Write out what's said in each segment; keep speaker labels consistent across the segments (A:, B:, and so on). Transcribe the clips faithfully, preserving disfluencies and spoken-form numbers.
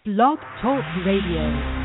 A: Blog Talk Radio.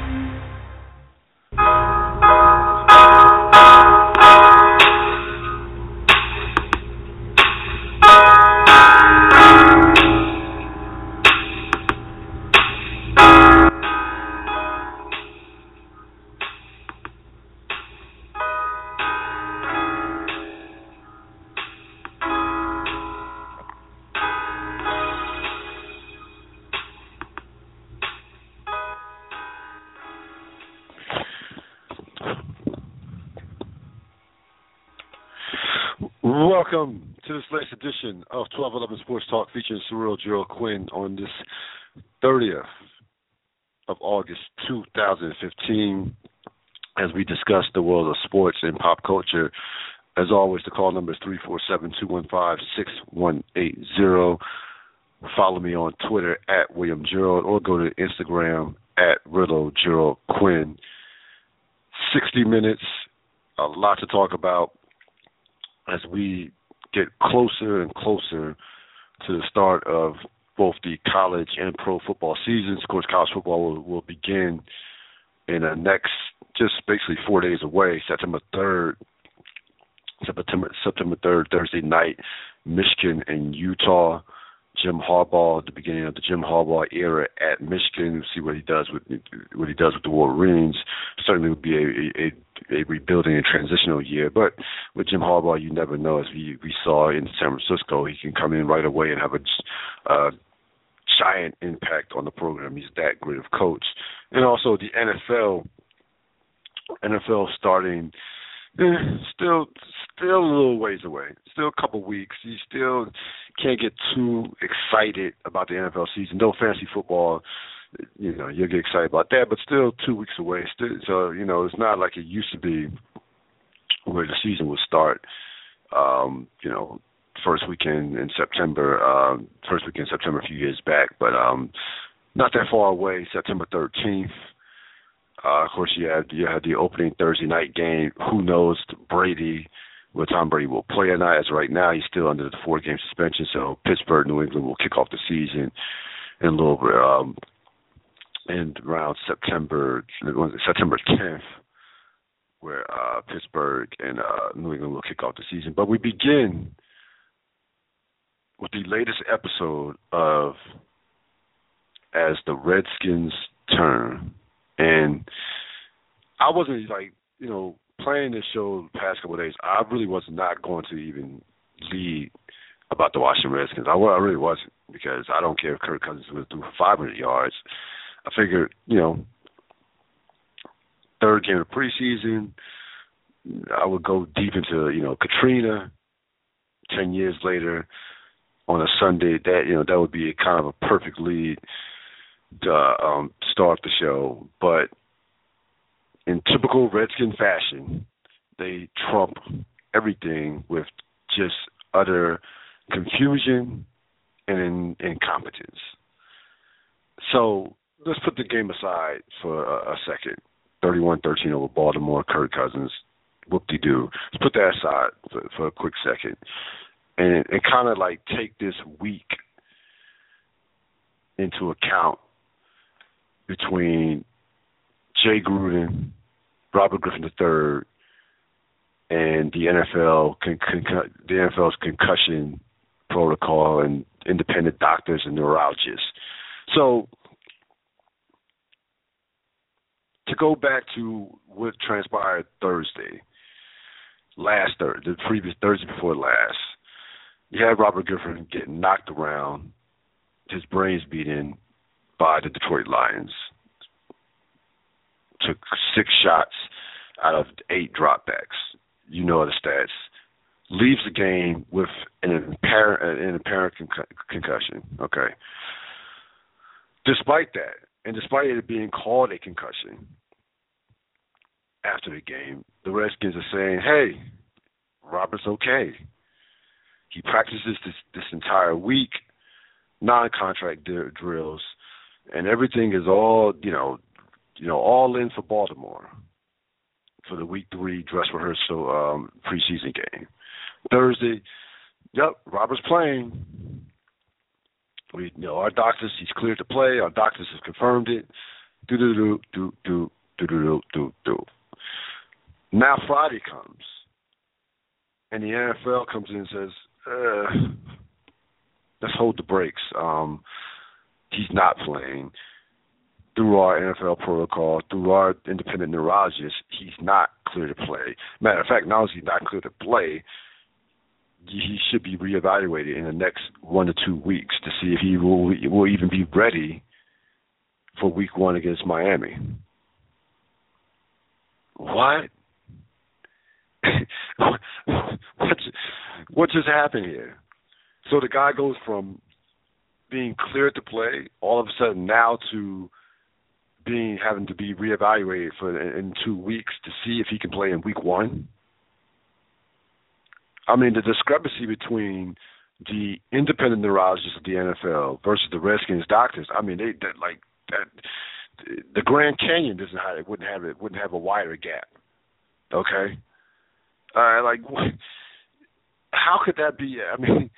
B: Welcome to this latest edition of twelve eleven Sports Talk featuring Surreal Gerald Quinn on this thirtieth of August two thousand fifteen as we discuss the world of sports and pop culture. As always, the call number is three four seven, two one five, six one eight zero. Follow me on Twitter at William Gerald or go to Instagram at Riddle Gerald Quinn. sixty minutes, a lot to talk about as we get closer and closer to the start of both the college and pro football seasons. Of course, college football will, will begin in the next, just basically four days away, September third, September, September third, Thursday night, Michigan and Utah. Jim Harbaugh, the beginning of the Jim Harbaugh era at Michigan. We'll see what he does with what he does with the Wolverines. Certainly would be a, a, a rebuilding and transitional year. But with Jim Harbaugh, you never know. As we, we saw in San Francisco, he can come in right away and have a uh, giant impact on the program. He's that great of coach. And also the N F L, N F L starting. Eh, still, still a little ways away. Still a couple weeks. You still can't get too excited about the N F L season. No fantasy football, you know, you'll get excited about that, but still two weeks away. Still, so, you know, it's not like it used to be where the season would start, um, you know, first weekend in September, um, first weekend in September a few years back, but um, not that far away, September thirteenth. Uh, of course, you had, you had the opening Thursday night game. Who knows, Brady, where Tom Brady will play or not. As of right now, he's still under the four-game suspension, so Pittsburgh, New England will kick off the season in a little bit, um, in around September, September tenth, where uh, Pittsburgh and uh, New England will kick off the season. But we begin with the latest episode of As the Redskins Turn. And I wasn't, like, you know, playing this show the past couple of days, I really was not going to even lead about the Washington Redskins. I, I really wasn't, because I don't care if Kirk Cousins was through for five hundred yards. I figured, you know, third game of preseason, I would go deep into, you know, Katrina. Ten years later, on a Sunday, that, you know, that would be a kind of a perfect lead to um, start the show. But in typical Redskin fashion, they trump everything with just utter confusion and incompetence. So let's put the game aside for a, a second. thirty-one thirteen over Baltimore, Kirk Cousins, whoop-de-doo. Let's put that aside for, for a quick second and, and kind of like take this week into account between Jay Gruden, Robert Griffin the third, and the N F L, con- con- the N F L's concussion protocol and independent doctors and neurologists. So to go back to what transpired Thursday, last Thursday, the previous Thursday before last, you had Robert Griffin getting knocked around, his brains beat in by the Detroit Lions. Took six shots out of eight dropbacks. You know the stats. Leaves the game with an apparent, an apparent con- concussion. Okay. Despite that, and despite it being called a concussion, after the game, the Redskins are saying, hey, Robert's okay. He practices this, this entire week, non-contract d- drills, and everything is all, you know, you know, all in for Baltimore for the week three dress rehearsal um, preseason game. Thursday, yep, Robert's playing. We, you know, our doctors, he's cleared to play. Our doctors have confirmed it. Do do do do do do do do do. Now Friday comes, and the N F L comes in and says, uh, "Let's hold the brakes. Um, he's not playing." Through our N F L protocol, through our independent neurologist, he's not clear to play. Matter of fact, not only is he not clear to play, he should be reevaluated in the next one to two weeks to see if he will will even be ready for Week One against Miami. What? what? What just happened here? So the guy goes from being cleared to play all of a sudden now to being having to be reevaluated for in two weeks to see if he can play in Week One. I mean, the discrepancy between the independent neurologists of the N F L versus the Redskins doctors. I mean, they that like that. The Grand Canyon doesn't have it. Wouldn't have it. Wouldn't have a wider gap. Okay. Uh, like, how could that be? I mean.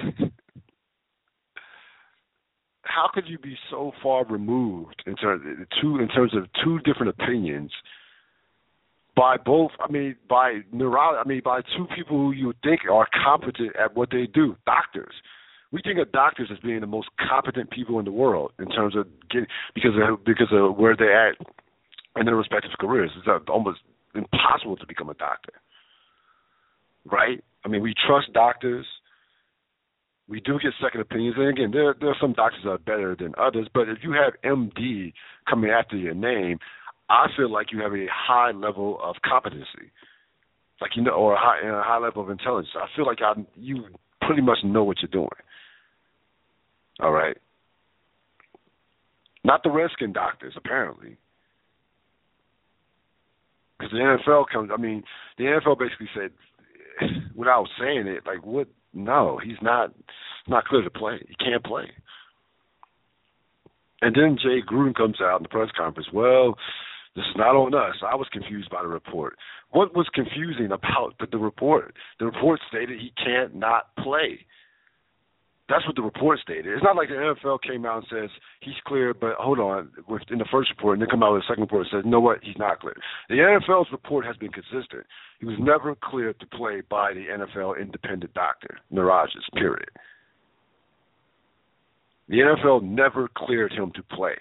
B: How could you be so far removed in terms two in terms of two different opinions by both? I mean, by neuro, I mean, by two people who you think are competent at what they do, doctors. We think of doctors as being the most competent people in the world in terms of getting because of because of where they're at in their respective careers. It's almost impossible to become a doctor, right? I mean, we trust doctors. We do get second opinions, and again, there there are some doctors that are better than others. But if you have M D coming after your name, I feel like you have a high level of competency, like you know, or a high, a high level of intelligence. I feel like I, you pretty much know what you're doing. All right, not the Redskin doctors apparently, because the N F L comes. I mean, the N F L basically said, without saying it, like what. No, he's not not clear to play. He can't play. And then Jay Gruden comes out in the press conference, well, this is not on us. I was confused by the report. What was confusing about the, the report? The report stated he can't not play. That's what the report stated. It's not like the N F L came out and says he's clear, but hold on, in the first report, and then come out with the second report and says, you know what, he's not clear. The N F L's report has been consistent. He was never cleared to play by the N F L independent doctor, neurologist, period. The N F L never cleared him to play,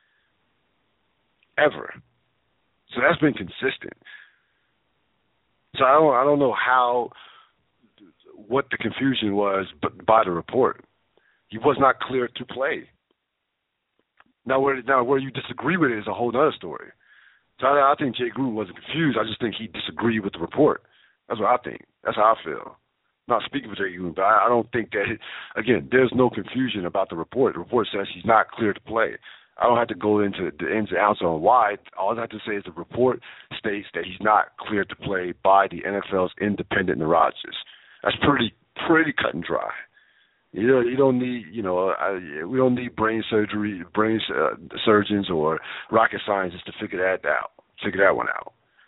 B: ever. So that's been consistent. So I don't, I don't know how, what the confusion was but by the report. He was not cleared to play. Now, where, now where you disagree with it is a whole other story. So I, I think Jay Gruden wasn't confused. I just think he disagreed with the report. That's what I think. That's how I feel. Not speaking for Jay Gruden, but I, I don't think that, it, again, there's no confusion about the report. The report says he's not cleared to play. I don't have to go into the ins and outs on why. All I have to say is the report states that he's not cleared to play by the N F L's independent neurologist. That's pretty pretty cut and dry. You know, you don't need, you know, uh, we don't need brain surgery, brain uh, surgeons or rocket scientists to figure that out, figure that one out.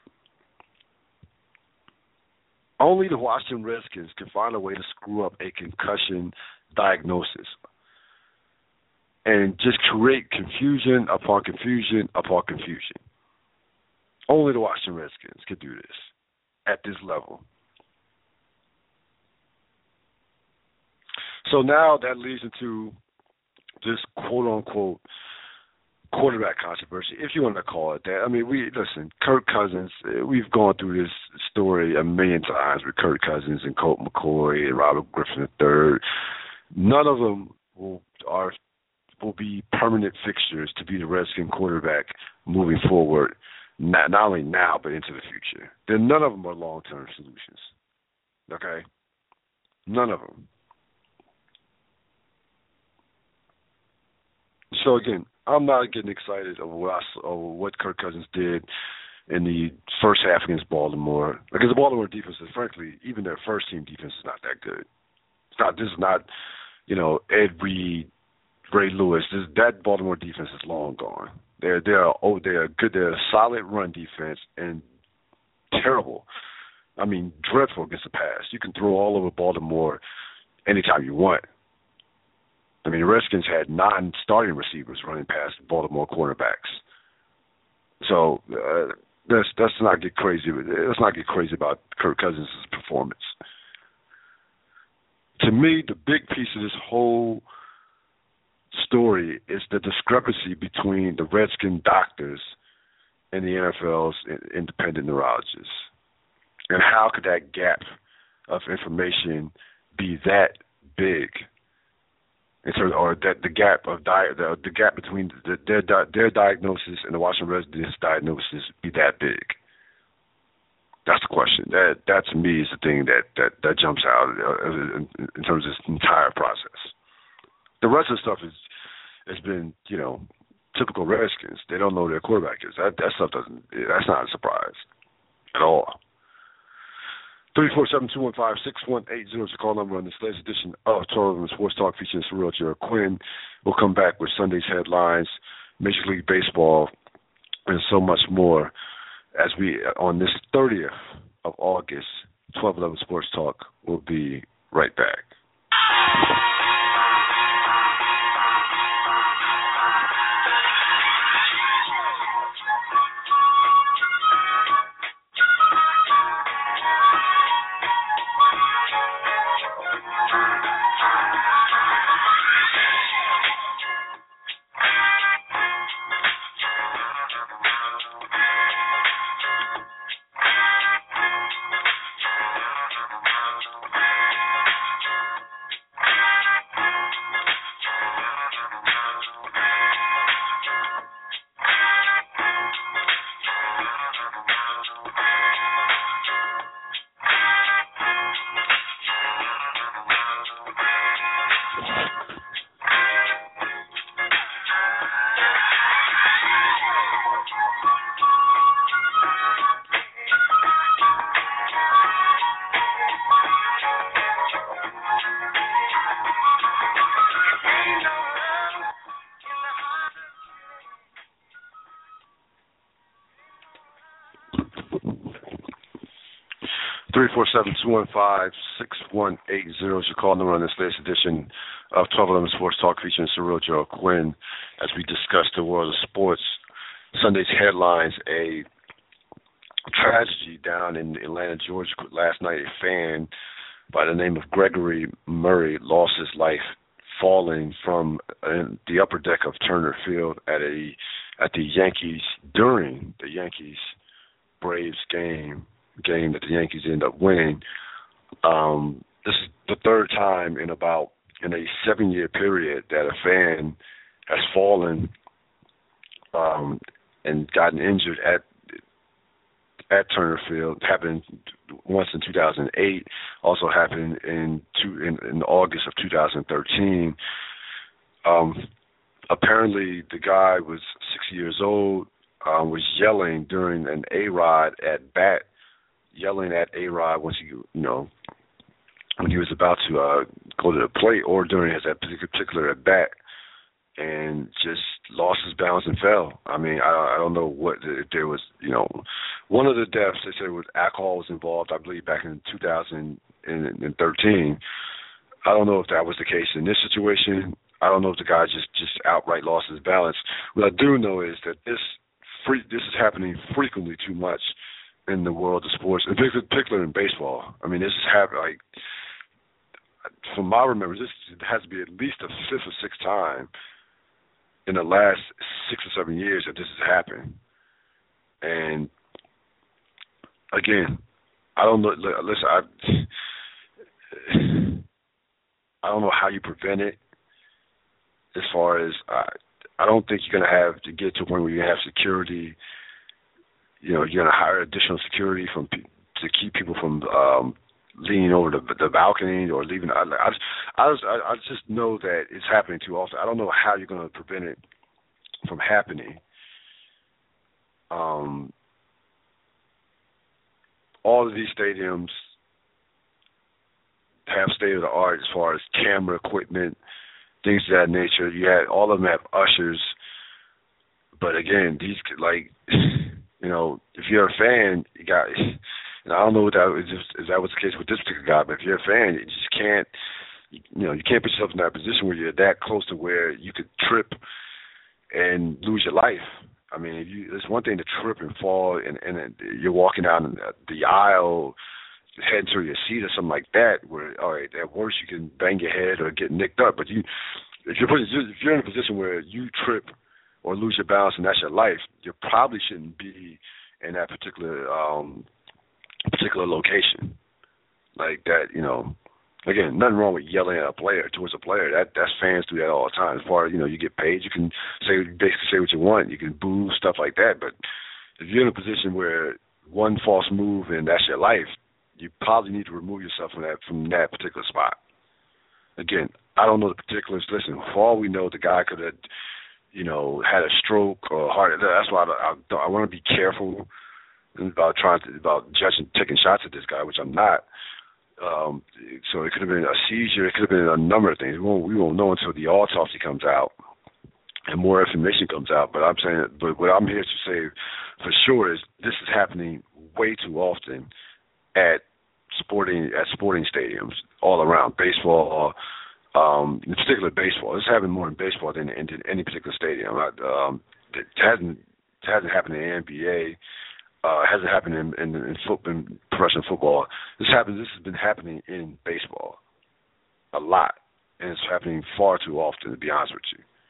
B: Only the Washington Redskins can find a way to screw up a concussion diagnosis and just create confusion upon confusion upon confusion. Only the Washington Redskins could do this at this level. So now that leads into this quote-unquote quarterback controversy, if you want to call it that. I mean, we listen, Kirk Cousins, we've gone through this story a million times with Kirk Cousins and Colt McCoy and Robert Griffin the third. None of them will are will be permanent fixtures to be the Redskin quarterback moving forward, not, not only now but into the future. Then none of them are long-term solutions. Okay? None of them. So again, I'm not getting excited over what, I, over what Kirk Cousins did in the first half against Baltimore, because the Baltimore defense is, frankly, even their first team defense is not that good. It's not. This is not, you know, Ed Reed, Ray Lewis. This, that Baltimore defense is long gone. They're they're oh they're good. They're a solid run defense and terrible. I mean, dreadful against the pass. You can throw all over Baltimore anytime you want. I mean, the Redskins had nine starting receivers running past Baltimore cornerbacks. So uh, let's let's not get crazy. Let's not get crazy about Kirk Cousins' performance. To me, the big piece of this whole story is the discrepancy between the Redskin doctors and the N F L's independent neurologists. And how could that gap of information be that big? In terms, or that the gap of di- the, the gap between the, their their diagnosis and the Washington Redskins diagnosis be that big? That's the question. That that to me is the thing that that, that jumps out in, in terms of this entire process. The rest of the stuff is has been, you know, typical Redskins. They don't know who their quarterback is. That that stuff doesn't. That's not a surprise at all. three four seven, two one five, six one eight zero is the call number on this latest edition of twelve eleven Sports Talk featuring Surreal Gerald Quinn. We'll come back with Sunday's headlines, Major League Baseball, and so much more as we, on this thirtieth of August, twelve eleven Sports Talk. We'll be right back. three four seven, two one five, six one eight zero is your call number on this latest edition of twelve eleven Sports Talk featuring Surreal Gerald Quinn as we discuss the world of sports. Sunday's headlines: a tragedy down in Atlanta, Georgia last night. A fan by the name of Gregory Murray lost his life falling from uh, the upper deck of Turner Field at a at the Yankees during the Yankees Braves game. game that the Yankees end up winning. Um, this is the third time in about in a seven-year period that a fan has fallen um, and gotten injured at at Turner Field. It happened once in two thousand eight. Also happened in two in, in August of two thousand thirteen. Um, apparently, the guy was six years old. Um, was yelling during an A-Rod at bat. Yelling at A-Rod once he, you know, when he was about to uh, go to the plate or during his particular at bat, and just lost his balance and fell. I mean, I, I don't know what if there was, you know, one of the deaths they said was alcohol was involved. I believe back in two thousand thirteen. I don't know if that was the case in this situation. I don't know if the guy just just outright lost his balance. What I do know is that this free this is happening frequently too much in the world of sports, in particular in baseball. I mean, this is happening, like, from my remembrance, this has to be at least the fifth or sixth time in the last six or seven years that this has happened. And, again, I don't know, listen, I, I don't know how you prevent it as far as, I, I don't think you're going to have to get to a point where you have security. You know, you're going to hire additional security from to keep people from um, leaning over the, the balcony or leaving. I, I, just, I, just, I, I just know that it's happening too often. I don't know how you're going to prevent it from happening. Um, all of these stadiums have state-of-the-art as far as camera equipment, things of that nature. You had all of them have ushers, but again, these like. You know, if you're a fan, you got. And I don't know what that is. If that was the case with this particular guy, but if you're a fan, you just can't. you know, you can't put yourself in that position where you're that close to where you could trip and lose your life. I mean, if you, it's one thing to trip and fall, and, and you're walking down the aisle, heading to your seat or something like that, where, all right, at worst you can bang your head or get nicked up. But you, if you're, if you're in a position where you trip or lose your balance and that's your life, you probably shouldn't be in that particular um, particular location like that. You know, again, nothing wrong with yelling at a player towards a player. That that's fans do that all the time. As far as, you know, you get paid, you can say basically say what you want. You can boo, stuff like that. But if you're in a position where one false move and that's your life, you probably need to remove yourself from that from that particular spot. Again, I don't know the particulars. Listen, for all we know, the guy could have, you know, had a stroke or heart. That's why I, I, I want to be careful about trying to about judging, taking shots at this guy, which I'm not. Um, so it could have been a seizure. It could have been a number of things. We won't, we won't know until the autopsy comes out and more information comes out. But I'm saying, but what I'm here to say for sure is this is happening way too often at sporting at sporting stadiums all around, baseball, um, in particular baseball. It's happening more in baseball than in any particular stadium. Um, it hasn't it hasn't happened in the N B A. Uh, it hasn't happened in in, in, foot, in professional football. This happens. This has been happening in baseball a lot, and it's happening far too often, to be honest with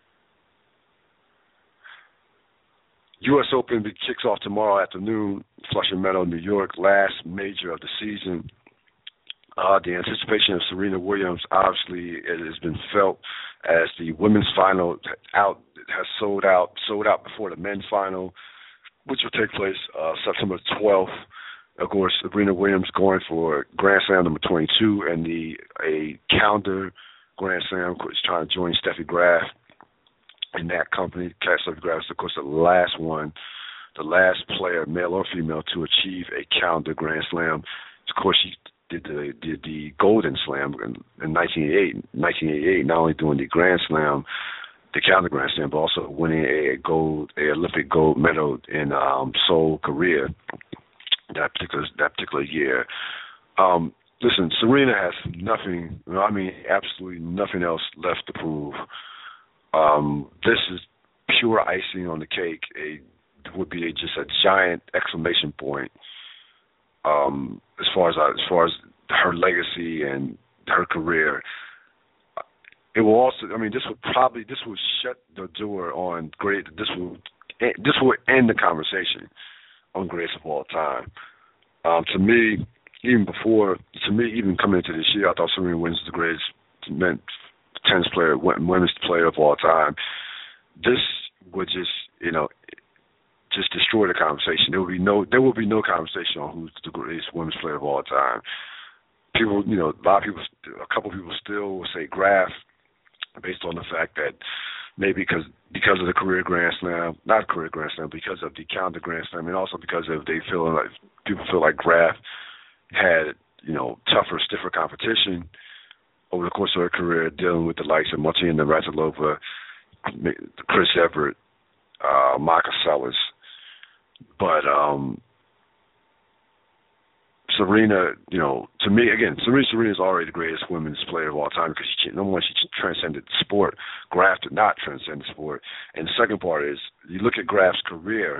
B: you. U S Open kicks off tomorrow afternoon, Flushing Meadow, New York, last major of the season. Uh, the anticipation of Serena Williams, obviously, it has been felt as the women's final out has sold out, sold out before the men's final, which will take place uh, September twelfth. Of course, Serena Williams going for Grand Slam number twenty-two, and the a calendar Grand Slam, of course, trying to join Steffi Graf in that company. Steffi Graf is, of course, the last one, the last player, male or female, to achieve a calendar Grand Slam. Of course, she did the did the Golden Slam in, in nineteen eighty-eight, not only doing the Grand Slam, the calendar Grand Slam, but also winning a gold, a Olympic gold medal in um, Seoul, Korea, that particular that particular year. Um, listen, Serena has nothing. I mean, absolutely nothing else left to prove. Um, this is pure icing on the cake. A would be a, just a giant exclamation point. Um, as far as as far as her legacy and her career. It will also, I mean, this will probably, this will shut the door on great, this will, this will end the conversation on greatest of all time. Um, to me, even before, to me, even coming into this year, I thought Serena Williams was the greatest men, tennis player, women's player of all time. This would just, you know, just destroy the conversation. There will be no, there will be no conversation on who's the greatest women's player of all time. People, you know, a lot of people, a couple of people still will say Graf, based on the fact that maybe because because of the career Grand Slam, not career Grand Slam, because of the calendar Grand Slam, and also because of they feel like people feel like Graf had, you know, tougher, stiffer competition over the course of her career, dealing with the likes of Martina Navratilova, Chris Evert, uh, Maka Seles. But um, Serena, you know, to me, again, Serena Serena is already the greatest women's player of all time because she, number one, she transcended the sport. Graf did not transcend the sport. And the second part is, you look at Graf's career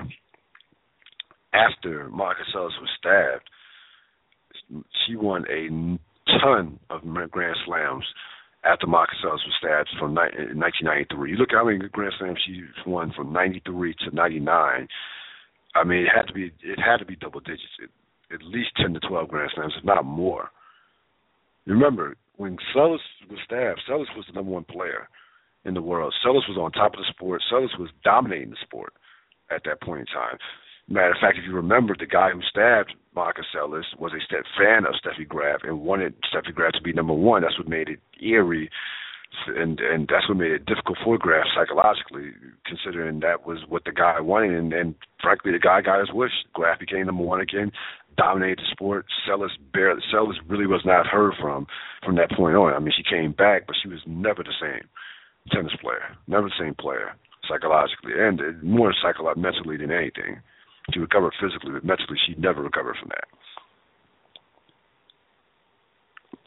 B: after Maka Seles was stabbed, she won a ton of Grand Slams after Maka Seles was stabbed from nineteen ninety-three. You look at how many Grand Slams she won from ninety-three to ninety-nine. I mean, it had to be it had to be double digits. It, at least ten to twelve Grand Slams, if not more. Remember, when Seles was stabbed, Seles was the number one player in the world. Seles was on top of the sport. Seles was dominating the sport at that point in time. Matter of fact, if you remember, the guy who stabbed Maka Seles was a st- fan of Steffi Graf and wanted Steffi Graf to be number one. That's what made it eerie, and and that's what made it difficult for Graf psychologically, considering that was what the guy wanted. And, and frankly, the guy got his wish. Graf became number one again, dominated the sport. Seles barely, Seles really was not heard from from that point on. I mean, she came back, but she was never the same tennis player, never the same player psychologically, and more psychologically, mentally than anything. She recovered physically, but mentally she never recovered from that.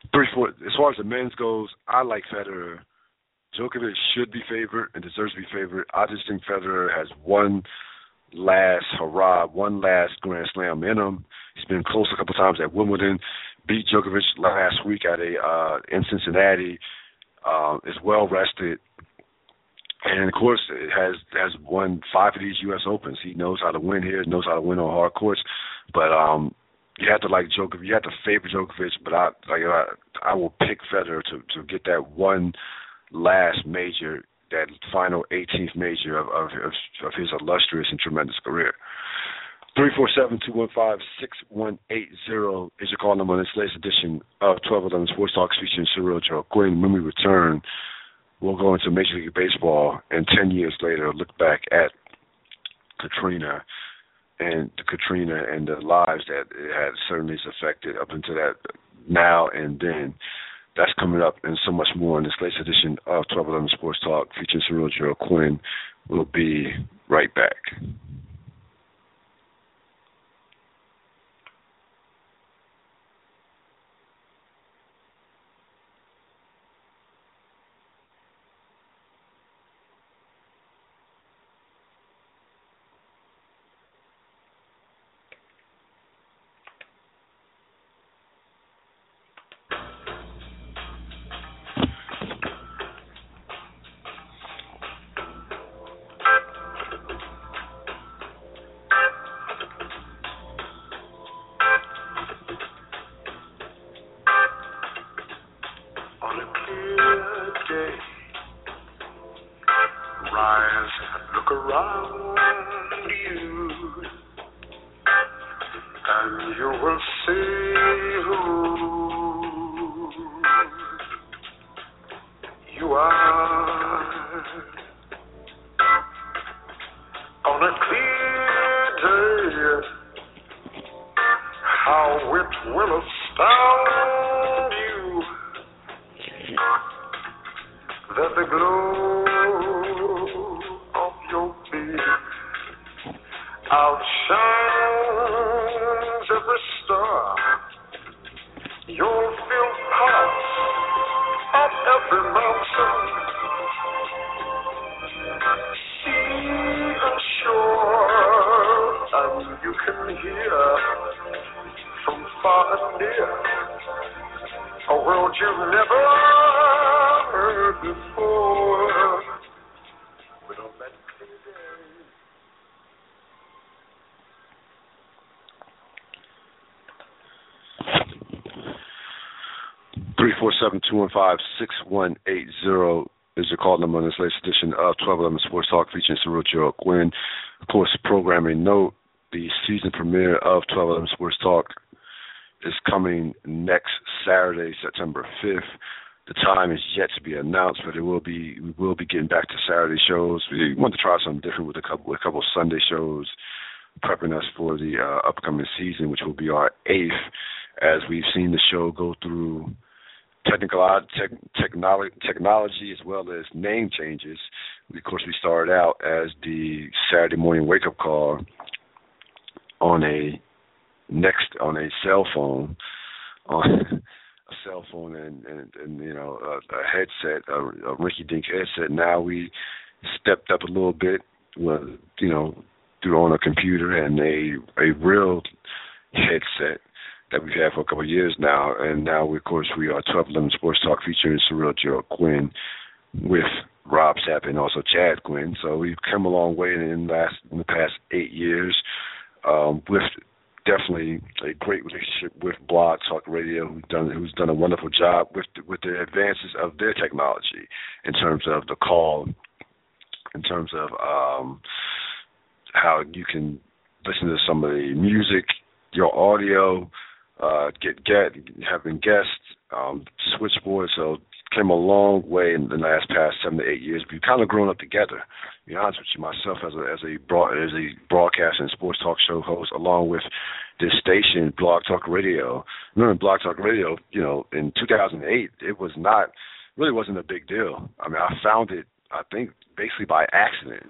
B: Three, four. As far as the men's goes, I like Federer. Djokovic should be favored and deserves to be favored. I just think Federer has one last hurrah, one last Grand Slam in him. He's been close a couple times at Wimbledon. Beat Djokovic last week at a uh, in Cincinnati. Uh, is well rested. And, of course, it has has won five of these U S Opens. He knows how to win here, knows how to win on hard courts. But um, you have to like Djokovic. You have to favor Djokovic, but I like I, I will pick Federer to, to get that one last major, that final eighteenth major of, of, of his illustrious and tremendous career. three four seven, two one five, six one eight zero is your call number on this latest edition of twelve eleven Sports Talk featuring Cyril Gerald Quinn. When we return, we'll go into Major League Baseball, and ten years later, look back at Katrina and the Katrina and the lives that it had certainly affected up until that now and then. That's coming up and so much more in this latest edition of twelve eleven Sports Talk featuring Cyril Gerald Quinn. We'll be right back. three four seven, two one five, six one eight zero is your call number on this latest edition of twelve eleven Sports Talk featuring Cyril Gerald Quinn. Of course, programming note, the season premiere of twelve eleven Sports Talk is coming next Saturday, September fifth. The time is yet to be announced, but it will be. We will be getting back to Saturday shows. We want to try something different with a couple, with a couple of Sunday shows, prepping us for the uh, upcoming season, which will be our eighth, as we've seen the show go through technical tech, technology, technology as well as name changes. Of course, we started out as the Saturday morning wake-up call on a next on a cell phone, on a cell phone and, and, and you know a, a headset, a, a rinky-dink headset. Now we stepped up a little bit, with, you know, through on a computer and a a real headset that we've had for a couple of years now, and now, we, of course, we are twelve eleven Sports Talk featuring Cyril Gerald Quinn with Rob Sapp and also Chad Quinn. So we've come a long way in the, last, in the past eight years um, with definitely a great relationship with Blog Talk Radio, who's done, who's done a wonderful job with the, with the advances of their technology in terms of the call, in terms of um, how you can listen to some of the music, your audio, Uh, get get having guests, um, switchboard. So came a long way in the last past seven to eight years. We've kind of grown up together. To be honest with you, myself as a as a broad, as a broadcast and sports talk show host, along with this station, Blog Talk Radio. Remember, Blog Talk Radio, you know, in two thousand eight, it was not really wasn't a big deal. I mean, I found it, I think, basically by accident,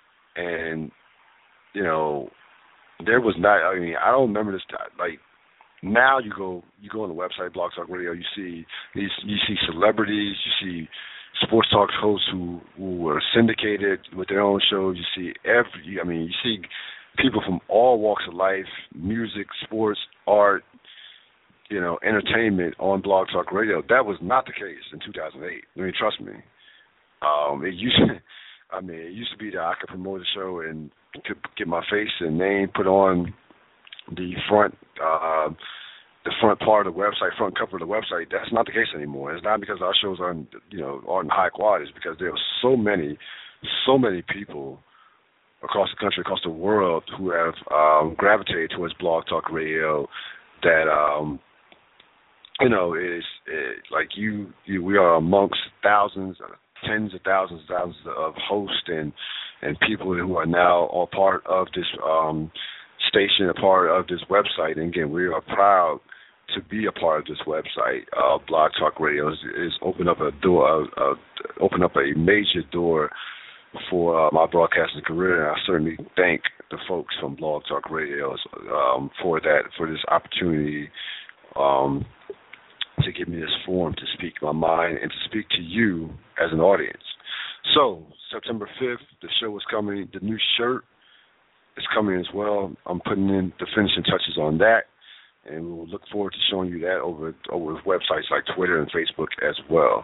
B: and you know, there was not. I mean, I don't remember this like. Now you go you go on the website Blog Talk Radio. You see you, you see celebrities. You see sports talk hosts who who are syndicated with their own shows. You see every. I mean, you see people from all walks of life, music, sports, art, you know, entertainment on Blog Talk Radio. That was not the case in two thousand eight. I mean, trust me. Um, it used to, I mean, it used to be that I could promote a show and could get my face and name put on the front, uh, the front part of the website, front cover of the website. That's not the case anymore. It's not because our shows aren't, you know, aren't high quality. It's because there are so many, so many people across the country, across the world, who have um, gravitated towards Blog Talk Radio. That um, you know, is it, like you, you, we are amongst thousands, tens of thousands, thousands of hosts and and people who are now all part of this um, station, a part of this website. And again, we are proud to be a part of this website. Uh, Blog Talk Radio is, is open up a door, uh, uh, open up a major door for uh, my broadcasting career, and I certainly thank the folks from Blog Talk Radio um, for that, for this opportunity um, to give me this forum to speak my mind and to speak to you as an audience. So, September fifth, the show is coming. The new shirt is coming as well. I'm putting in the finishing touches on that, and we will look forward to showing you that over over websites like Twitter and Facebook as well.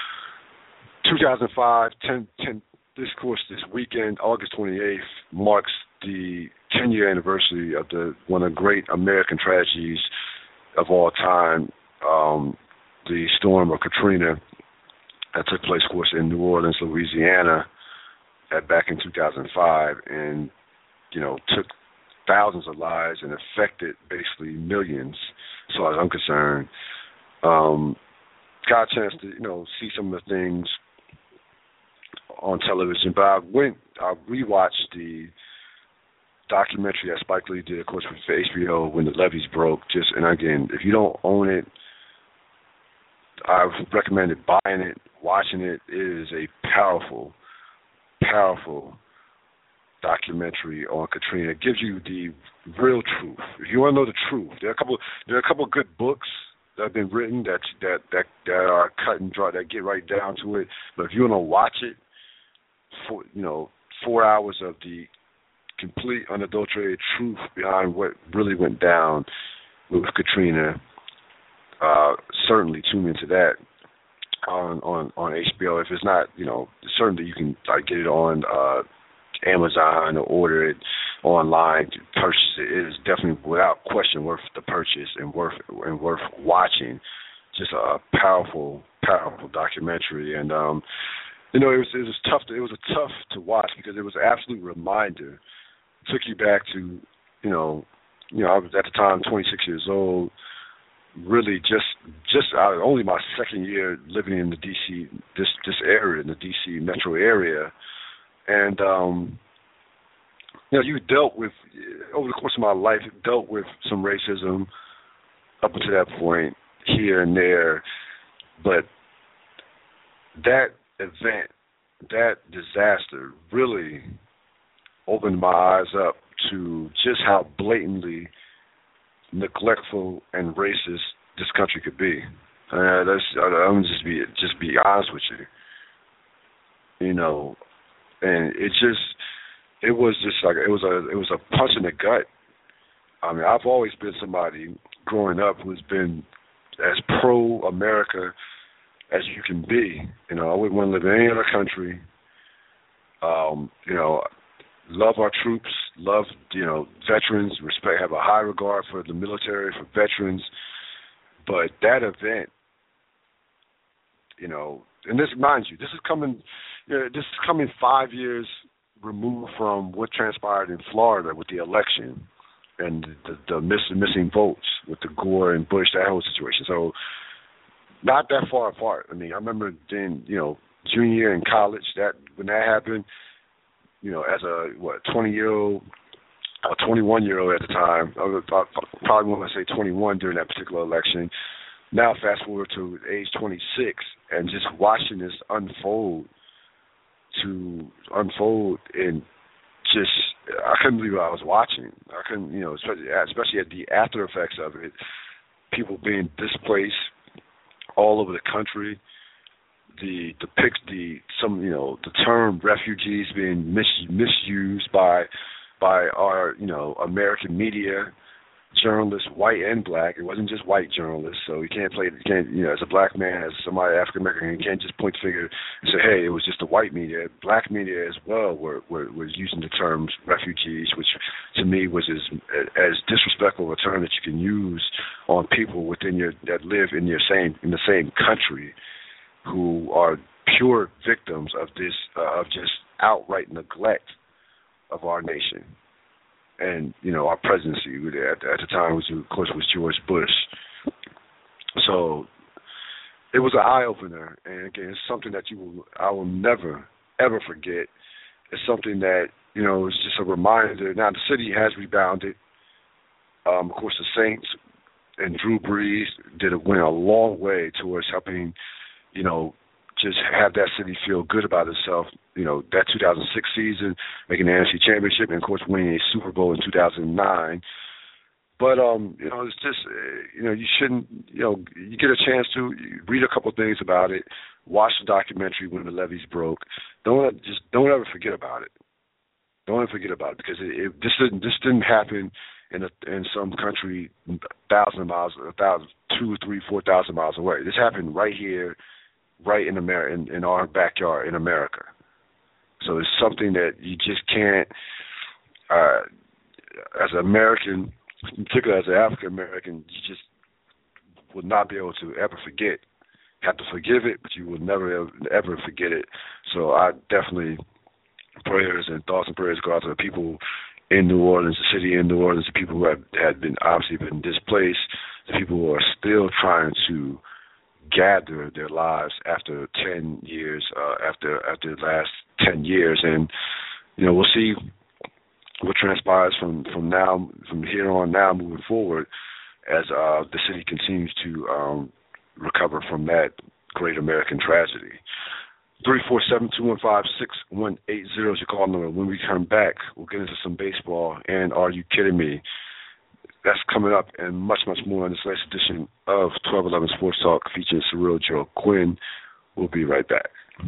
B: two thousand five, ten, ten, this course this weekend, August twenty-eighth, marks the ten-year anniversary of the one of the great American tragedies of all time, um, the storm of Katrina that took place, of course, in New Orleans, Louisiana, at, back in two thousand five, and, you know, took thousands of lives and affected basically millions, as far as I'm concerned. Um, got a chance to, you know, see some of the things on television, but I went, I rewatched the documentary that Spike Lee did, of course, for H B O, When the Levees Broke. Just, and again, if you don't own it, I recommend it, buying it, watching it. It is a powerful, powerful documentary on Katrina. It gives you the real truth. If you want to know the truth, there are a couple. There are a couple of good books that have been written that that that that are cut and dry, that get right down to it. But if you want to watch it, for you know, four hours of the complete, unadulterated truth behind what really went down with Katrina, uh, certainly tune into that on, on, on H B O. If it's not, you know, certainly you can like get it on uh, Amazon or order it online to purchase it. It is definitely, without question, worth the purchase and worth and worth watching. Just a powerful, powerful documentary, and um, you know, it was it was tough. To, it was a tough to watch because it was an absolute reminder. It took you back to, you know, you know, I was at the time twenty-six years old. Really, just just uh, only my second year living in the D C this this area, in the D C metro area, and um, you know, you dealt with over the course of my life, dealt with some racism up until that point, here and there, but that event, that disaster, really opened my eyes up to just how blatantly neglectful and racist this country could be. Uh, that's, I'm just be just be honest with you. You know, and it just it was just like it was a it was a punch in the gut. I mean, I've always been somebody growing up who's been as pro-America as you can be. You know, I wouldn't want to live in any other country. Um, you know, love our troops, love, you know, veterans, respect, have a high regard for the military, for veterans. But that event, you know, and this, mind you, this is coming, you know, this is coming five years removed from what transpired in Florida with the election and the, the miss, missing votes with the Gore and Bush, that whole situation. So not that far apart. I mean, I remember then, you know, junior year in college, that when that happened, you know, as a, what, twenty-year-old, a twenty-one-year-old at the time, I was, I probably want to say twenty-one during that particular election. Now fast forward to age twenty-six and just watching this unfold to unfold in just I couldn't believe what I was watching. I couldn't, you know, especially, especially at the after effects of it, people being displaced all over the country. The the pic, the some you know the term refugees being mis, misused by by our you know American media, journalists, white and black. It wasn't just white journalists, so you can't play. You can't you know as a black man, as somebody African American, you can't just point the finger and say, hey, it was just the white media. Black media as well were were, were using the terms refugees, which to me was as as disrespectful a term that you can use on people within your that live in your same in the same country, who are pure victims of this, uh, of just outright neglect of our nation. And, you know, our presidency at, at the time, was, of course, was George Bush. So it was an eye-opener. And, again, it's something that you will, I will never, ever forget. It's something that, you know, it's just a reminder. Now, the city has rebounded. Um, of course, the Saints and Drew Brees did a, went a long way towards helping, you know, just have that city feel good about itself. You know, that two thousand six season, making the N F C Championship, and, of course, winning a Super Bowl in two thousand nine. But, um, you know, it's just, uh, you know, you shouldn't, you know, you get a chance to read a couple of things about it, watch the documentary When the Levees Broke. Don't just don't ever forget about it. Don't ever forget about it, because it, it, this didn't this didn't happen in a, in some country a thousand miles, a thousand, two, three, four thousand miles away. This happened right here, right in America, in, in our backyard in America. So it's something that you just can't, uh, as an American, particularly as an African American, you just will not be able to ever forget. Have to forgive it, but you will never ever, ever forget it. So I definitely, prayers and thoughts and prayers go out to the people in New Orleans, the city in New Orleans, the people who have had been obviously been displaced, the people who are still trying to gather their lives after ten years, uh, after after the last ten years, and you know we'll see what transpires from, from now from here on now moving forward as uh, the city continues to um, recover from that great American tragedy. Three four seven two one five six one eight zero is your call number. When we come back, we'll get into some baseball and Are You Kidding Me? That's coming up and much, much more in this latest edition of twelve eleven Sports Talk featuring Surreal Joe Quinn. We'll be right back.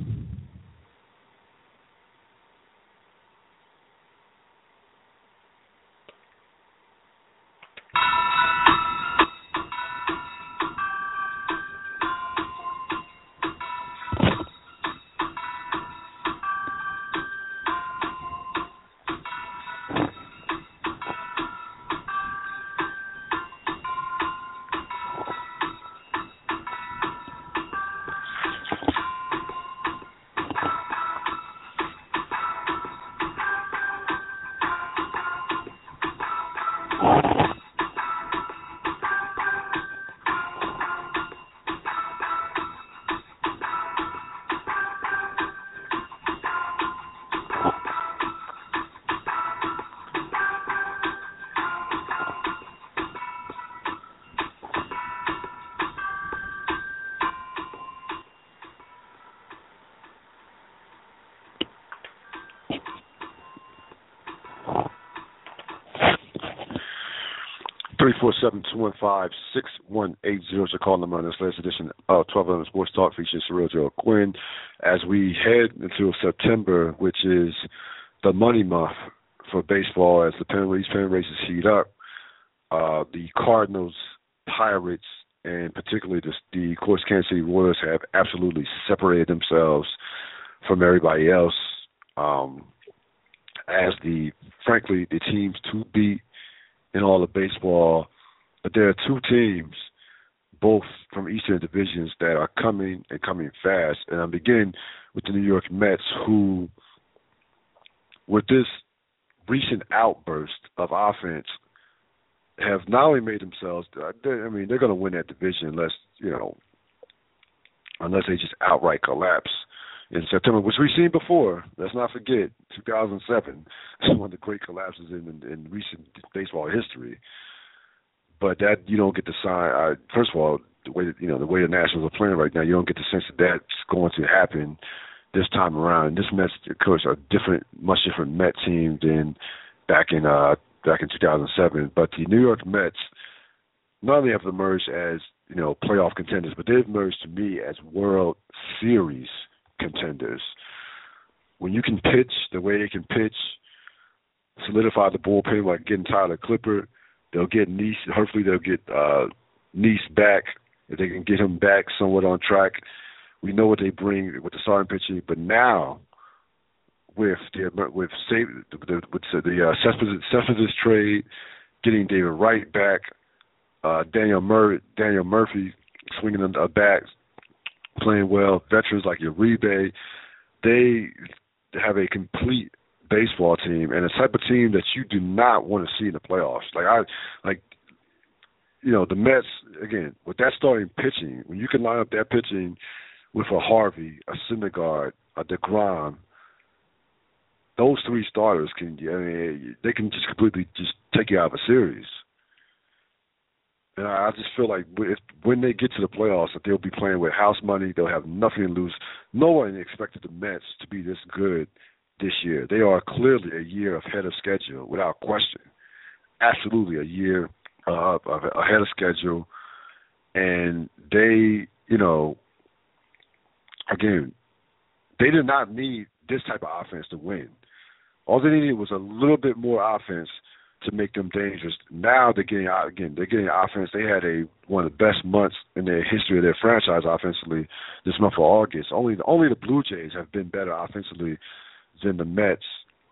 B: three four seven two one five six one eight zero is your call number on this latest edition of twelve eleven Sports Talk featuring Surreal Joe Quinn. As we head into September, which is the money month for baseball, as the pennant race, pennant races heat up, uh, the Cardinals, Pirates, and particularly the, the of course, Kansas City Royals have absolutely separated themselves from everybody else um, as the, frankly, the teams to beat in all of baseball. But there are two teams, both from Eastern divisions, that are coming and coming fast. And I'm beginning with the New York Mets, who, with this recent outburst of offense, have not only made themselves, I mean, they're going to win that division unless, you know, unless they just outright collapse in September, which we've seen before. Let's not forget, two thousand seven, one of the great collapses in, in, in recent baseball history. But that you don't get the sign. Uh, first of all, the way that, you know the way the Nationals are playing right now, you don't get the sense that that's going to happen this time around. And this Mets, of course, are different, much different Met team than back in uh, back in two thousand seven. But the New York Mets not only have emerged as, you know, playoff contenders, but they've emerged to me as World Series contenders. When you can pitch the way they can pitch, solidify the bullpen like getting Tyler Clippard, they'll get Nice. Hopefully they'll get uh, Nice back. If they can get him back somewhat on track, we know what they bring with the starting pitching. But now, with the with the with the uh, Cespedes, Cespedes trade, getting David Wright back, uh, Daniel Murray, Daniel Murphy swinging a bat, playing well, veterans like Uribe, they have a complete baseball team and a type of team that you do not want to see in the playoffs. Like I, like, you know, the Mets again with that starting pitching. When you can line up that pitching with a Harvey, a Syndergaard, a DeGrom, those three starters can, I mean, they can just completely just take you out of a series. And I just feel like if, when they get to the playoffs, that they'll be playing with house money. They'll have nothing to lose. No one expected the Mets to be this good this year. They are clearly a year ahead of schedule, without question. Absolutely a year uh, ahead of schedule. And they, you know, again, they did not need this type of offense to win. All they needed was a little bit more offense to make them dangerous. Now they're getting out again. They're getting offense. They had a one of the best months in their history of their franchise offensively this month of August. Only only the Blue Jays have been better offensively than the Mets.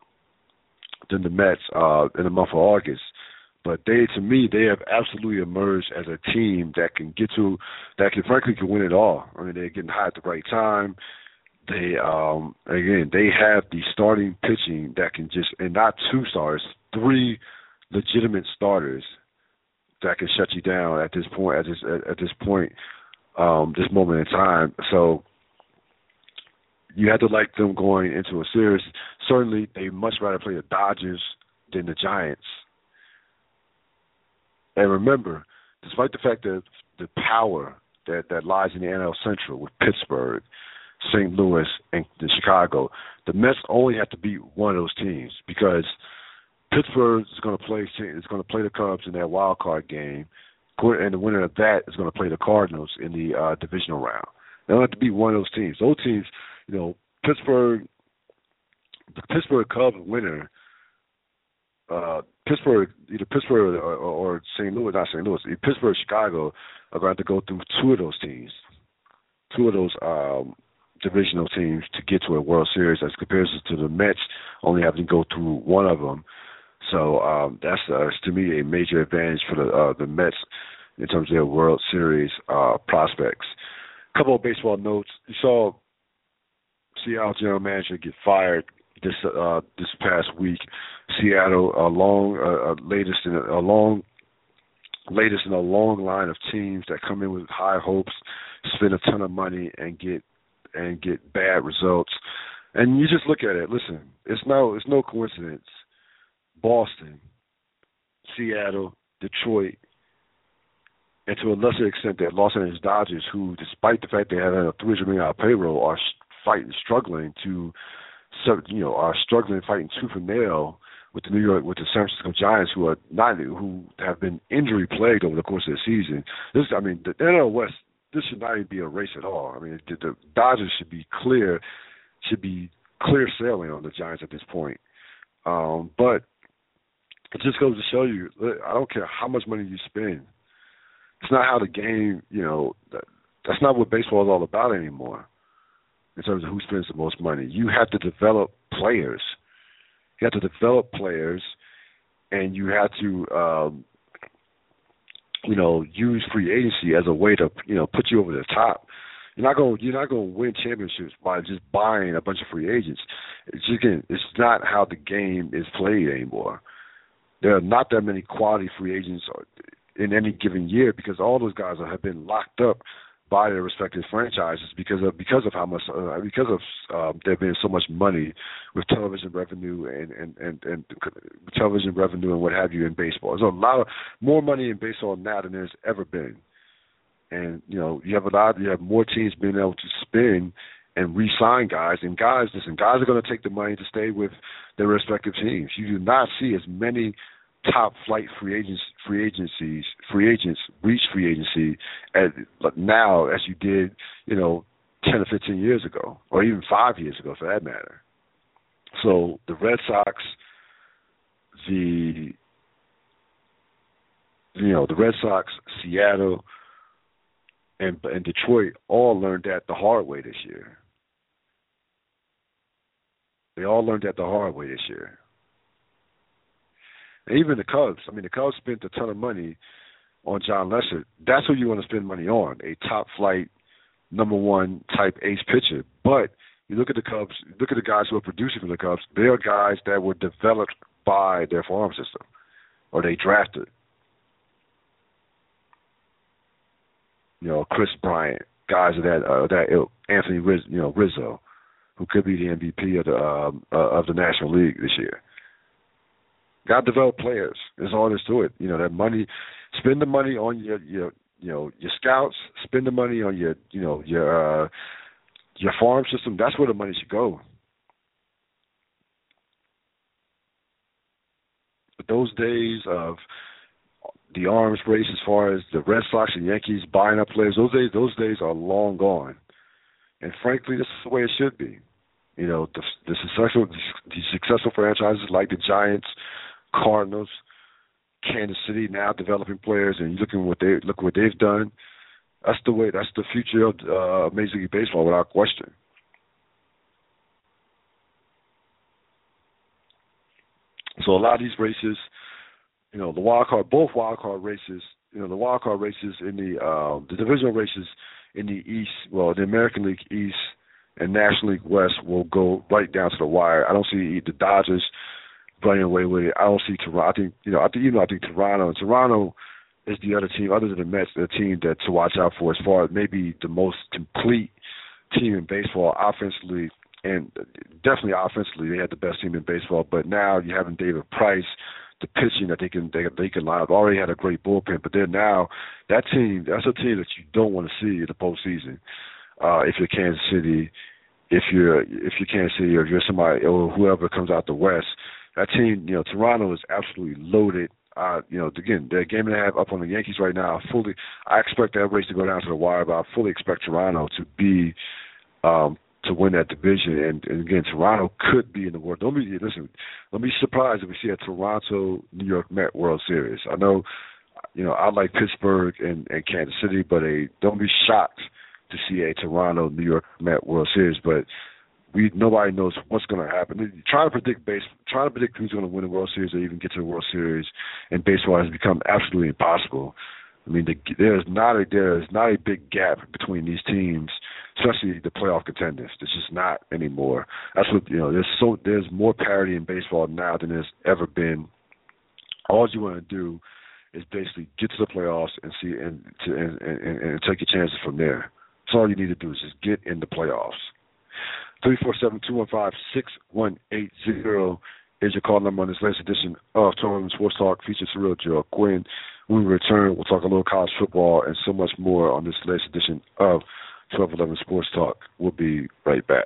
B: Than the Mets uh, in the month of August. But they, to me, they have absolutely emerged as a team that can get to, that can frankly can win it all. I mean, they're getting hot at the right time. They um, again, they have the starting pitching that can just, and not two stars, three legitimate starters that can shut you down at this point. At this at, at this point, um, this moment in time. So you had to like them going into a series. Certainly, they much rather play the Dodgers than the Giants. And remember, despite the fact that the power that, that lies in the N L Central with Pittsburgh, Saint Louis, and Chicago, the Mets only have to beat one of those teams because Pittsburgh is going to play is going to play the Cubs in that wild card game, and the winner of that is going to play the Cardinals in the uh, divisional round. They don't have to beat one of those teams. Those teams, you know, Pittsburgh, the Pittsburgh Cubs winner, uh, Pittsburgh, either Pittsburgh or, or Saint Louis, not Saint Louis, Pittsburgh, Chicago are going to have to go through two of those teams, two of those um, divisional teams to get to a World Series, as compared to the Mets only having to go through one of them. So um, that's, uh, to me, a major advantage for the uh, the Mets in terms of their World Series uh, prospects. A couple of baseball notes. You saw Seattle general manager get fired this uh, this past week. Seattle, a long uh, latest in a, a long latest in a long line of teams that come in with high hopes, spend a ton of money, and get and get bad results. And you just look at it. Listen, it's no it's no coincidence. Boston, Seattle, Detroit, and to a lesser extent the Los Angeles Dodgers, who, despite the fact they have a three hundred million dollars payroll, are fighting, struggling to, you know, are struggling, fighting tooth and nail with the New York, with the San Francisco Giants, who are not, who have been injury plagued over the course of the season. This, I mean, the N L West, this should not even be a race at all. I mean, the, the Dodgers should be clear, should be clear sailing on the Giants at this point. Um, but it just goes to show you, I don't care how much money you spend. It's not how the game, you know, that, that's not what baseball is all about anymore in terms of who spends the most money. You have to develop players. You have to develop players, and you have to, um, you know, use free agency as a way to, you know, put you over the top. You're not going. You're not going to win championships by just buying a bunch of free agents. It's just, again, it's not how the game is played anymore. There are not that many quality free agents in any given year because all those guys have been locked up by their respective franchises because of because of how much uh, because of um, there being so much money with television revenue and, and, and, and television revenue and what have you in baseball. There's a lot of more money in baseball now than there's ever been, and you know you have a lot you have more teams being able to spend and re-sign guys. And guys, listen, guys are going to take the money to stay with their respective teams. You do not see as many top flight free agents, free agencies, free agents reach free agency as now as you did, you know, ten or fifteen years ago, or even five years ago for that matter. So the Red Sox, the you know the Red Sox, Seattle, and and Detroit all learned that the hard way this year. They all learned that the hard way this year. And even the Cubs. I mean, the Cubs spent a ton of money on John Lester. That's who you want to spend money on, a top flight, number one type ace pitcher. But you look at the Cubs, look at the guys who are producing for the Cubs. They are guys that were developed by their farm system, or they drafted. You know, Chris Bryant, guys of that uh, that ilk, Anthony Riz, you know Rizzo, who could be the M V P of the um, uh, of the National League this year. Got to develop players. There's all there's to it. You know, that money, spend the money on your your you know your scouts. Spend the money on your you know your uh, your farm system. That's where the money should go. But those days of the arms race, as far as the Red Sox and Yankees buying up players, those days those days are long gone. And frankly, this is the way it should be. You know, the, the successful the successful franchises like the Giants, Cardinals, Kansas City now developing players, and you look at what they look what they've done. That's the way. That's the future of uh, Major League Baseball, without question. So a lot of these races, you know, the wild card, both wild card races, you know, the wild card races in the um, the divisional races in the East, well, the American League East and National League West will go right down to the wire. I don't see the Dodgers running away with it. I don't see Toronto. I think you know. I think you know. I think Toronto. And Toronto is the other team, other than the Mets, the team that to watch out for as far as maybe the most complete team in baseball offensively, and definitely offensively they had the best team in baseball. But now you having David Price, the pitching that they can they, they can line up. Already had a great bullpen, but then now that team, that's a team that you don't want to see in the postseason. Uh, if you're Kansas City, if you're if you're Kansas City, or if you're somebody or whoever comes out the West, that team, you know, Toronto is absolutely loaded. Uh, you know, again, they're a game and a half up on the Yankees right now. Fully, I expect that race to go down to the wire, but I fully expect Toronto to be um, to win that division. And, and again, Toronto could be in the World. Don't be listen. Don't be surprised if we see a Toronto New York Met World Series. I know, you know, I like Pittsburgh and, and Kansas City, but a, don't be shocked to see a Toronto New York Met World Series. But we nobody knows what's going to happen. Trying to predict base, trying to predict who's going to win the World Series or even get to the World Series in baseball has become absolutely impossible. I mean, the, there's not a there's not a big gap between these teams, especially the playoff contenders. There's just not anymore. That's what you know. There's so there's more parity in baseball now than there's ever been. All you want to do is basically get to the playoffs and see and to, and, and, and take your chances from there. That's all you need to do is just get in the playoffs. three four seven, two one five, six one eight zero is your call number on this latest edition of twelve eleven Sports Talk, featuring Surreal Joe Quinn. When we return, we'll talk a little college football and so much more on this latest edition of twelve eleven Sports Talk. We'll be right back.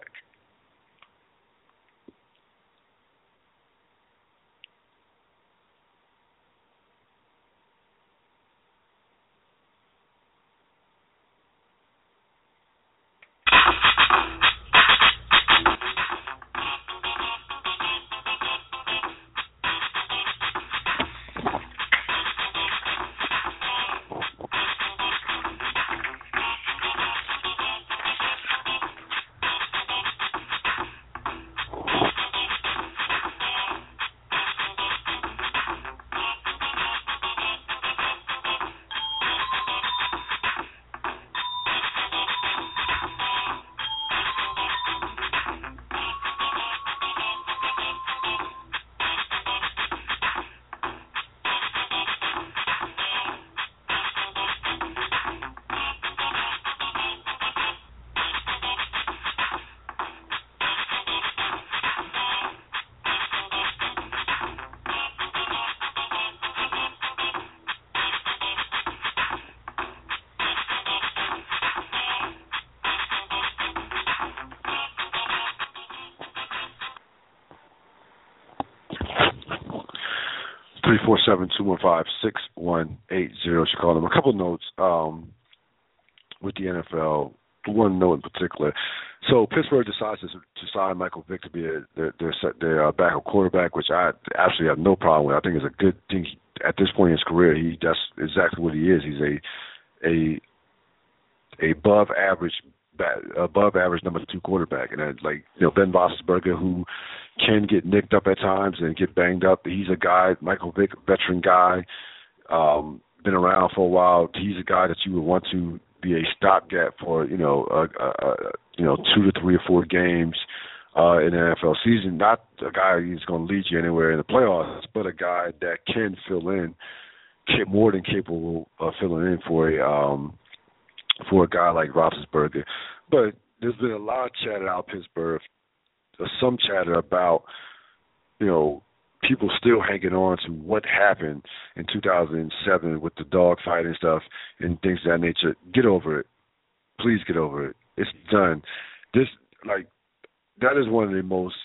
B: three four seven, two one five, six one eight zero. You call them. A couple of notes um, with the N F L. One note in particular. So Pittsburgh decides to, to sign Michael Vick to be a, their their, their uh, backup quarterback, which I absolutely have no problem with. I think it's a good thing he, at this point in his career. He that's exactly what he is. He's a a a above average above average number two quarterback, and then, like you know Ben Roethlisberger, who can get nicked up at times and get banged up. He's a guy, Michael Vick, veteran guy, um, been around for a while. He's a guy that you would want to be a stopgap for, you know, a, a, a, you know, two to three or four games uh, in the N F L season. Not a guy who's going to lead you anywhere in the playoffs, but a guy that can fill in, more than capable of filling in for a um, for a guy like Roethlisberger. But there's been a lot of chatter out of Pittsburgh, some chatter about, you know, people still hanging on to what happened in two thousand seven with the dog fight and stuff and things of that nature. Get over it. Please get over it. It's done. This, like, that is one of the most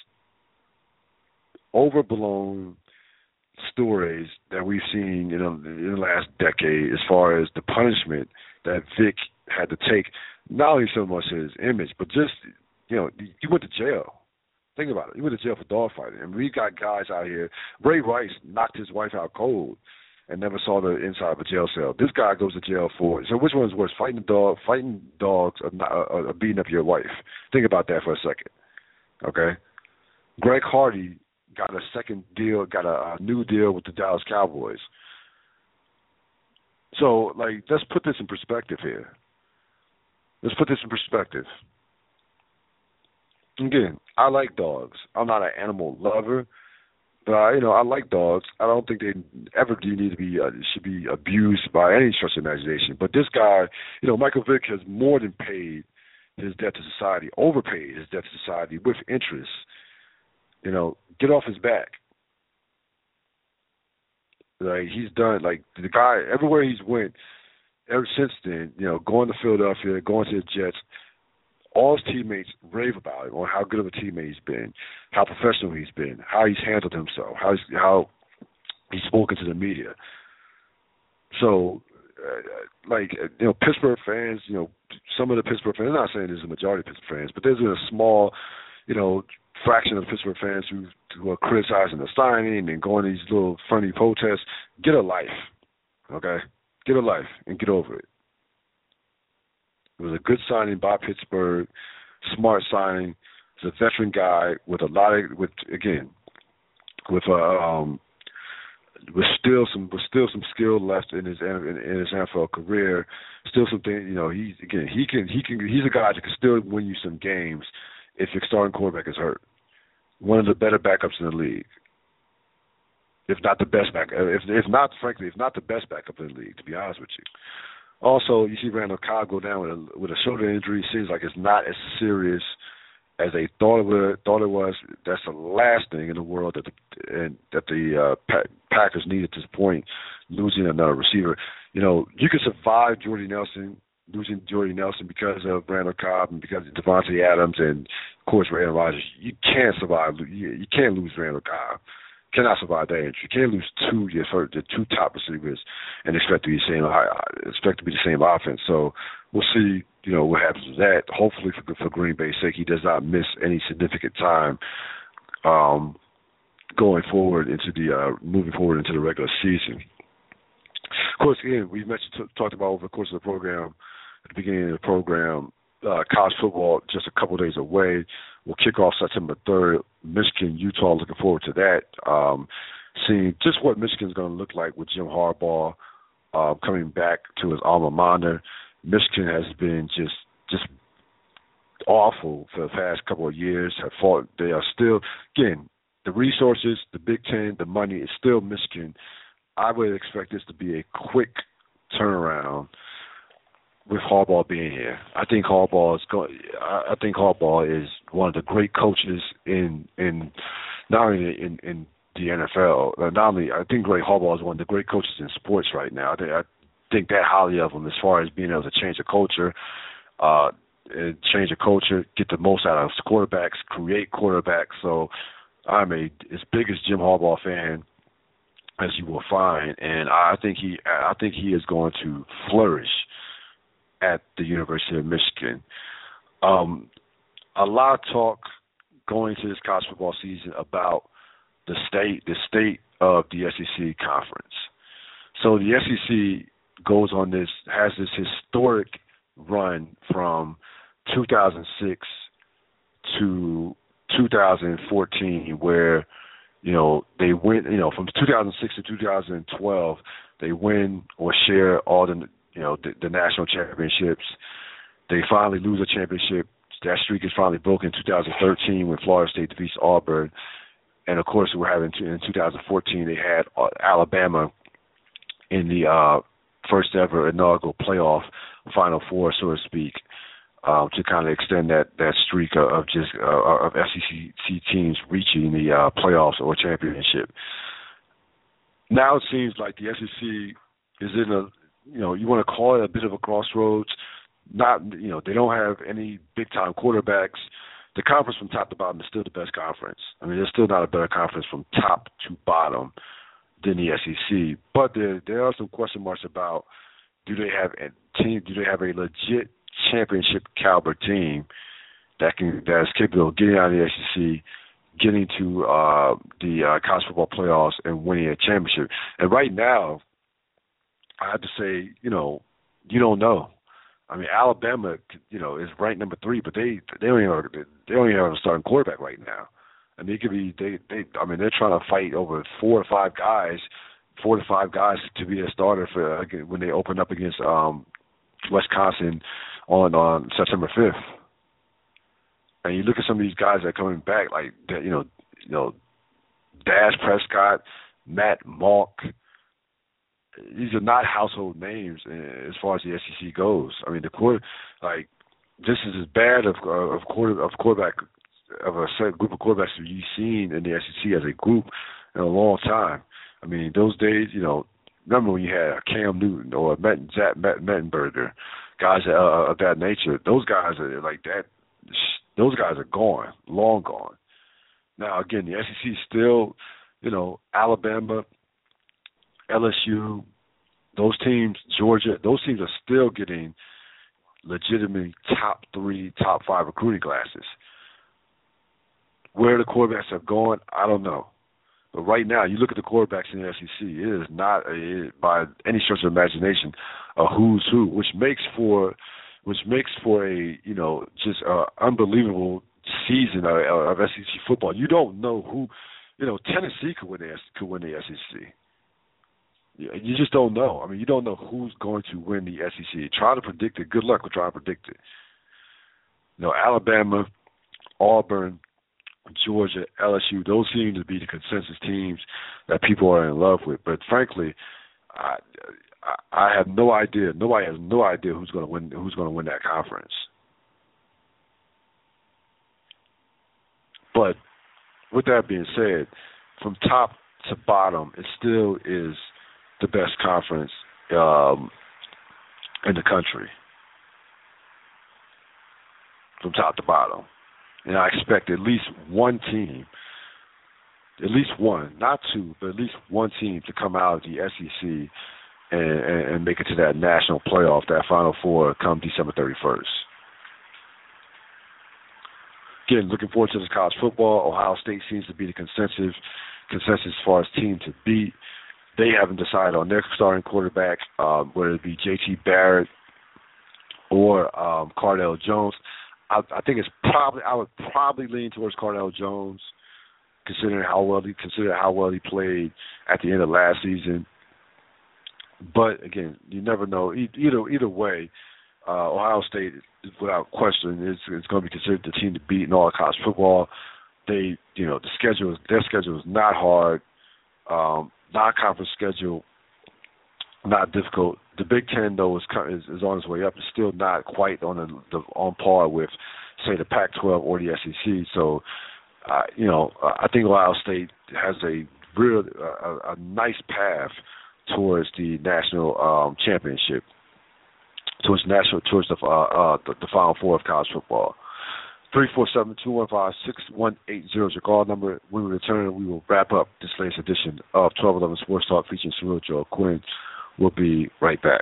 B: overblown stories that we've seen you know, in the last decade as far as the punishment that Vic had to take, not only so much his image, but just, you know, he went to jail. Think about it. He went to jail for dogfighting. And we got guys out here. Ray Rice knocked his wife out cold and never saw the inside of a jail cell. This guy goes to jail for it. So which one is worse, fighting a dog, fighting dogs, or, not, or beating up your wife? Think about that for a second. Okay? Greg Hardy got a second deal, got a, a new deal with the Dallas Cowboys. So, like, let's put this in perspective here. Let's put this in perspective. Again, I like dogs. I'm not an animal lover, but I, you know, I like dogs. I don't think they ever do need to be uh, should be abused by any stretch of imagination. But this guy, you know, Michael Vick has more than paid his debt to society, overpaid his debt to society with interest. You know, get off his back. Like he's done. Like the guy, everywhere he's went ever since then, you know, going to Philadelphia, going to the Jets. All his teammates rave about him, on how good of a teammate he's been, how professional he's been, how he's handled himself, how he's, how he's spoken to the media. So, uh, like, you know, Pittsburgh fans, you know, some of the Pittsburgh fans, I'm not saying there's a majority of Pittsburgh fans, but there's a small, you know, fraction of Pittsburgh fans who, who are criticizing the signing and going to these little funny protests. Get a life, okay? Get a life and get over it. It was a good signing by Pittsburgh, smart signing. He's a veteran guy with a lot of, with again, with a, um, with still some, with still some skill left in his in, in his N F L career. Still something, you know. He's again, he can, he can, he's a guy that can still win you some games if your starting quarterback is hurt. One of the better backups in the league, if not the best back, if if not, frankly, if not the best backup in the league, to be honest with you. Also, you see Randall Cobb go down with a, with a shoulder injury. Seems like it's not as serious as they thought it would, thought it was. That's the last thing in the world that the and that the uh, Packers need at this point, losing another receiver. You know, you can survive Jordy Nelson, losing Jordy Nelson because of Randall Cobb and because of Devontae Adams and, of course, Aaron Rodgers. You can't survive. You, you can't lose Randall Cobb. Cannot survive that injury. You can't lose two your first, the two top receivers and expect to be the same expect to be the same offense. So we'll see, you know, what happens with that. Hopefully for for Green Bay's sake, he does not miss any significant time um, going forward into the uh, moving forward into the regular season. Of course, again, we mentioned t- talked about over the course of the program at the beginning of the program. Uh, college football just a couple days away. We'll kick off September third. Michigan, Utah, looking forward to that. Um, seeing just what Michigan's going to look like with Jim Harbaugh uh, coming back to his alma mater. Michigan has been just just awful for the past couple of years. Have fought. They are still, again, the resources, the Big Ten, the money is still Michigan. I would expect this to be a quick turnaround with Harbaugh being here. I think Harbaugh is going. I think Harbaugh is one of the great coaches in in not only in, in the N F L. Not only I think Greg Harbaugh is one of the great coaches in sports right now. I think, I think that highly of him as far as being able to change a culture, uh, change a culture, get the most out of quarterbacks, create quarterbacks. So I'm a as big as Jim Harbaugh fan as you will find, and I think he I think he is going to flourish at the University of Michigan. Um, a lot of talk going into this college football season about the state the state of the S E C conference. So the S E C goes on this has this historic run from two thousand six to two thousand fourteen, where you know they win. You know, from two thousand six to two thousand twelve, they win or share all the you know the, the national championships. They finally lose a championship. That streak is finally broken in two thousand thirteen when Florida State defeats Auburn, and of course we're having in two thousand fourteen they had Alabama in the uh, first ever inaugural playoff Final Four, so to speak. Um, to kind of extend that, that streak of, of just uh, of S E C teams reaching the uh, playoffs or championship. Now it seems like the S E C is in a, you know, you want to call it a bit of a crossroads. Not, you know, they don't have any big time quarterbacks. The conference from top to bottom is still the best conference. I mean, there's still not a better conference from top to bottom than the S E C. But there there are some question marks about do they have a team? Do they have a legit championship caliber team that can that is capable of getting out of the S E C, getting to uh, the uh, college football playoffs, and winning a championship? And right now, I have to say, you know, you don't know. I mean, Alabama, you know, is ranked number three, but they they don't even have, they don't even have a starting quarterback right now. I mean, it could be they they. I mean, they're trying to fight over four or five guys, four to five guys to be a starter for uh, when they open up against um, Wisconsin on on September fifth. And you look at some of these guys that are coming back, like you know, you know, Dak Prescott, Matt Malk. These are not household names as far as the S E C goes. I mean, the quarter, like this is as bad of of quarter of quarterback of a set group of quarterbacks that you've seen in the S E C as a group in a long time. I mean, those days, you know, remember when you had Cam Newton or Met, Zach Mettenberger, guys uh, of that nature. Those guys are like that. Those guys are gone, long gone. Now, again, the S E C still, you know, Alabama, L S U, those teams, Georgia, those teams are still getting legitimately top three, top five recruiting classes. Where the quarterbacks have gone, I don't know. But right now, you look at the quarterbacks in the S E C, it is not, a, by any stretch of imagination, a who's who, which makes for, which makes for a, you know, just an unbelievable season of, of S E C football. You don't know who, you know, Tennessee could win the, could win the S E C. You just don't know. I mean, you don't know who's going to win the S E C. Try to predict it. Good luck with trying to predict it. You know, Alabama, Auburn, Georgia, L S U, those seem to be the consensus teams that people are in love with. But frankly, I, I have no idea. Nobody has no idea who's going to win. Who's going to win that conference? But with that being said, from top to bottom, it still is the best conference um, in the country, from top to bottom. And I expect at least one team, at least one, not two, but at least one team to come out of the S E C and, and, and make it to that national playoff, that Final Four, come December thirty-first. Again, looking forward to this college football. Ohio State seems to be the consensus consensus as far as team to beat. They haven't decided on their starting quarterback, um, whether it be J T Barrett or um, Cardale Jones. I, I think it's probably I would probably lean towards Cardale Jones, considering how well he consider how well he played at the end of last season. But again, you never know. Either either way, uh, Ohio State, without question, is is going to be considered the team to beat in all of college football. They, you know, the schedule, their schedule is not hard. Um, non-conference schedule, not difficult. The Big Ten, though, is is, is on its way up. It's still not quite on the, the on par with, say, the Pac twelve or the S E C. So, uh, you know, I think Ohio State has a real a, a nice path towards the national um, championship, towards national towards the, uh, uh, the the Final Four of college football. three four seven, two one five, six one eight zero is your call number. When we return, we will wrap up this latest edition of twelve eleven Sports Talk featuring Surreal Joe Quinn. We'll be right back.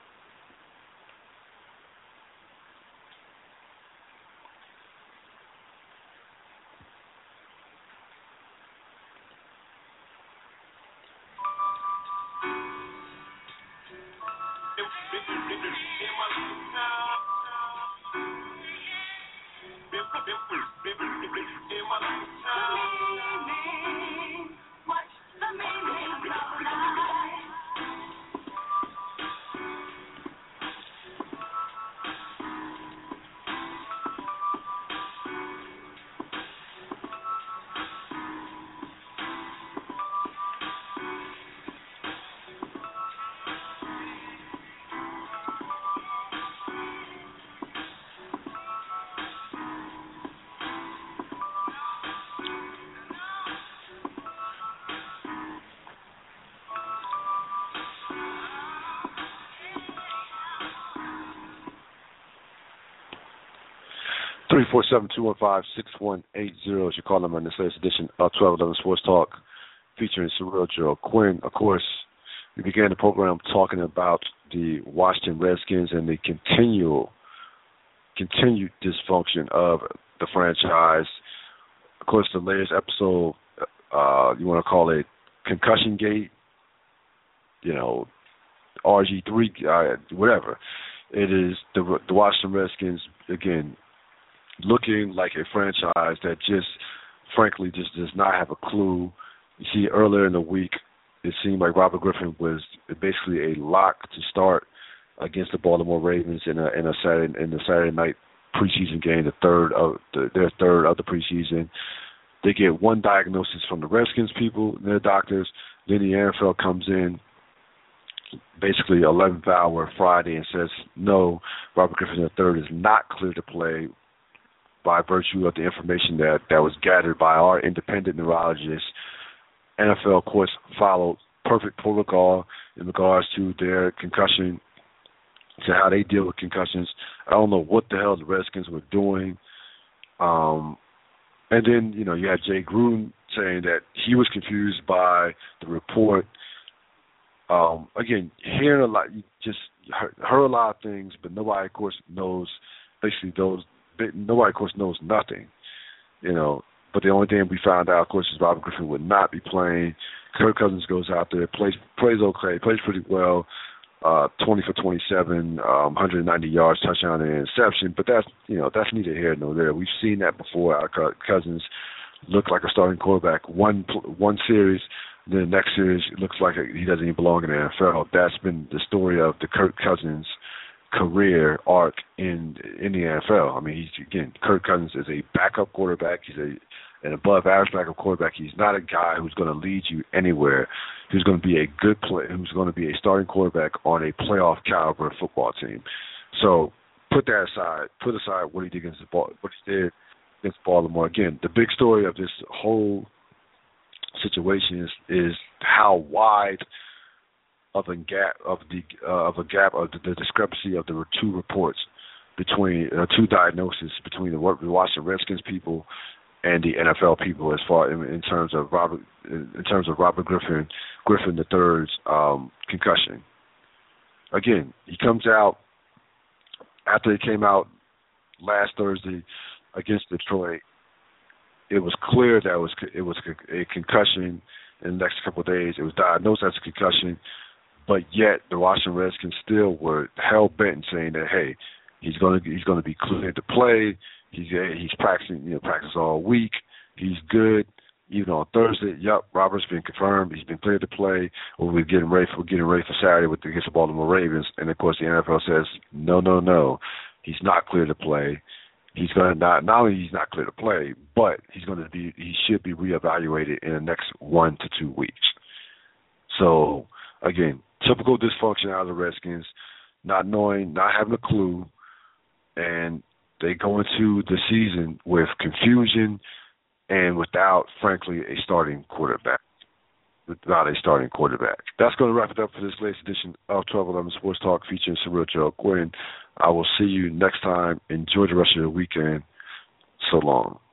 B: three four seven, two one five, six one eight zero is your call number in this latest edition of twelve eleven Sports Talk featuring Surreal Joe Quinn. Of course, we began the program talking about the Washington Redskins and the continual, continued dysfunction of the franchise. Of course, the latest episode, uh, you want to call it Concussion Gate, you know, R G three, uh, whatever. It is the, the Washington Redskins, again, looking like a franchise that just, frankly, just does not have a clue. You see, earlier in the week, it seemed like Robert Griffin was basically a lock to start against the Baltimore Ravens in a in a Saturday in the Saturday night preseason game, the third of the, their third of the preseason. They get one diagnosis from the Redskins people, their doctors. Then the N F L comes in, basically eleventh hour Friday, and says no, Robert Griffin the third is not clear to play, by virtue of the information that, that was gathered by our independent neurologists. N F L, of course, followed perfect protocol in regards to their concussion, to how they deal with concussions. I don't know what the hell the Redskins were doing. Um, and then, you know, you had Jay Gruden saying that he was confused by the report. Um, again, hearing a lot, you just heard a lot of things, but nobody, of course, knows, basically those, nobody, of course, knows nothing, you know. But the only thing we found out, of course, is Robert Griffin would not be playing. Kirk Cousins goes out there, plays plays okay, plays pretty well, uh, twenty for twenty-seven, um, one hundred ninety yards, touchdown and interception. But that's, you know, that's neither here nor there. We've seen that before. Our Cousins look like a starting quarterback one one series, then the next series it looks like he doesn't even belong in the N F L. That's been the story of the Kirk Cousins career arc in in the N F L. I mean, he's, again, Kirk Cousins is a backup quarterback. He's a an above average backup quarterback. He's not a guy who's going to lead you anywhere. He's going to be a good play. Who's going to be a starting quarterback on a playoff caliber football team. So put that aside. Put aside what he did against the ball, what he did against Baltimore. Again, the big story of this whole situation is, is how wide of a gap of the uh, of a gap of the, the discrepancy of the two reports between uh, two diagnoses between the Washington Redskins people and the N F L people, as far in, in terms of Robert in terms of Robert Griffin Griffin the third's um, concussion. Again, he comes out after he came out last Thursday against Detroit. It was clear that it was it was a concussion. In the next couple of days, it was diagnosed as a concussion. But yet, the Washington Redskins still were hell bent in saying that, hey, he's going to he's going to be cleared to play. He's he's practicing, you know, practice all week. He's good. Even on Thursday, yep, Robert's been confirmed. He's been cleared to play. Well, we're getting ready for we're getting ready for Saturday with against the Baltimore Ravens. And of course, the N F L says no, no, no. He's not cleared to play. He's going to not not only he's not cleared to play, but he's going to be he should be reevaluated in the next one to two weeks. So again, typical dysfunction out of the Redskins, not knowing, not having a clue, and they go into the season with confusion and without, frankly, a starting quarterback. Without a starting quarterback. That's going to wrap it up for this latest edition of twelve eleven Sports Talk featuring Surreal Joe Quinn. I will see you next time. Enjoy the rest of your weekend. So long.